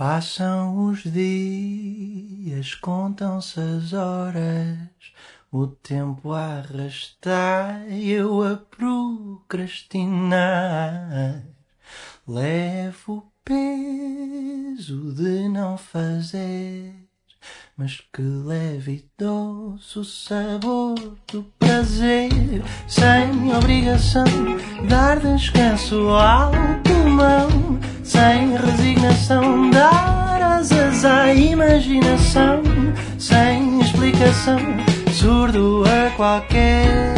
Passam os dias, contam-se as horas, o tempo a arrastar e eu a procrastinar. Levo o peso de não fazer, mas que leve e doce o sabor do prazer. Sem obrigação, dar descanso ao pulmão, sem resignação, dar asas à imaginação, sem explicação, surdo a qualquer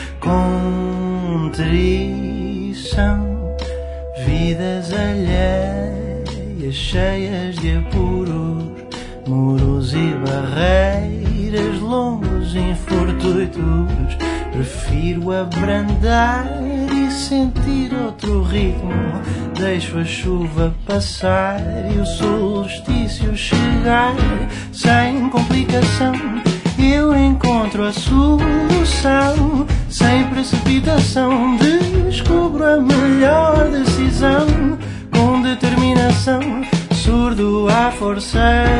contrição. Vidas alheias, cheias de apuros, muros e barreiras, longos infortuitos. Prefiro abrandar e sentir outro ritmo. Deixo a chuva passar e o solstício chegar. Sem complicação eu encontro a solução. Sem precipitação descubro a melhor decisão. Com determinação, surdo à força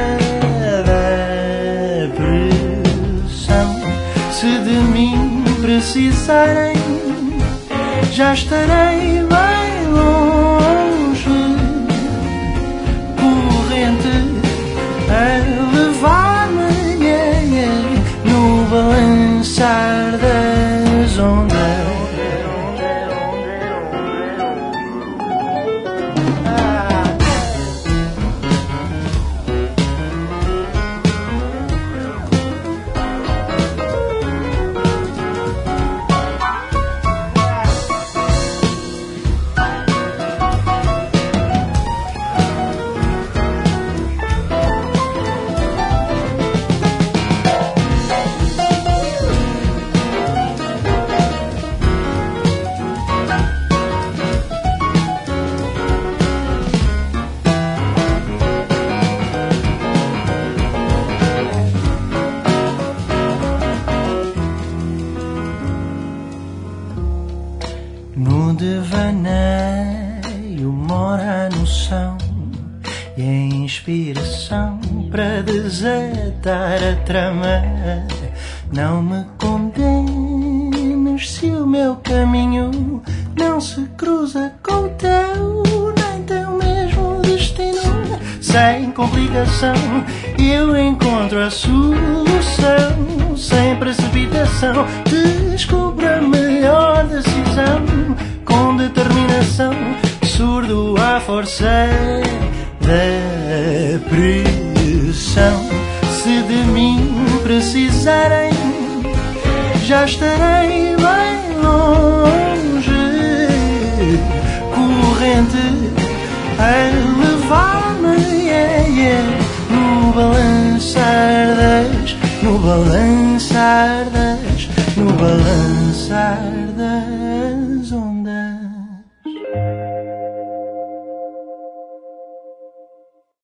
da pressão. Se de mim precisarem, já estarei bem longe, corrente a levar-me no balançar das ondas. No devaneio mora a noção e a inspiração para desatar a trama. Não me condenes se o meu caminho não se cruza com o teu, nem tem o mesmo destino. Sem complicação eu encontro a solução. Sem precipitação descubro a melhor decisão. Com determinação, surdo à força da pressão. Se de mim precisarem, já estarei bem longe, corrente a levar-me no balançar das, no balançar das, no balançar das.